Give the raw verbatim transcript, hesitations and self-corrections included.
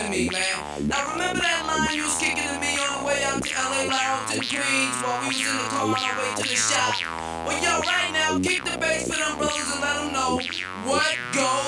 to me, man. Now remember that line you was kicking to me on the way out to L A Lounge to Queens while we was in the car on our way to the shop? Well, yo, right now, kick the bass for them brothers and let them know what goes